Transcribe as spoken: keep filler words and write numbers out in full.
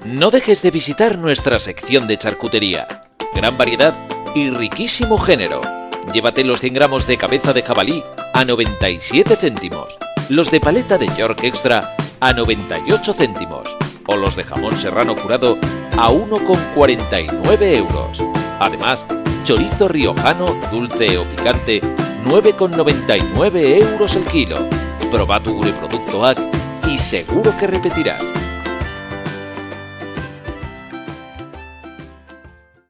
No dejes de visitar nuestra sección de charcutería. Gran variedad y riquísimo género. Llévate los cien gramos de cabeza de jabalí a noventa y siete céntimos, los de paleta de York Extra a noventa y ocho céntimos o los de jamón serrano curado a uno con cuarenta y nueve euros. Además, chorizo riojano, dulce o picante, nueve con noventa y nueve euros el kilo. Proba tu Gure Producto A C y seguro que repetirás.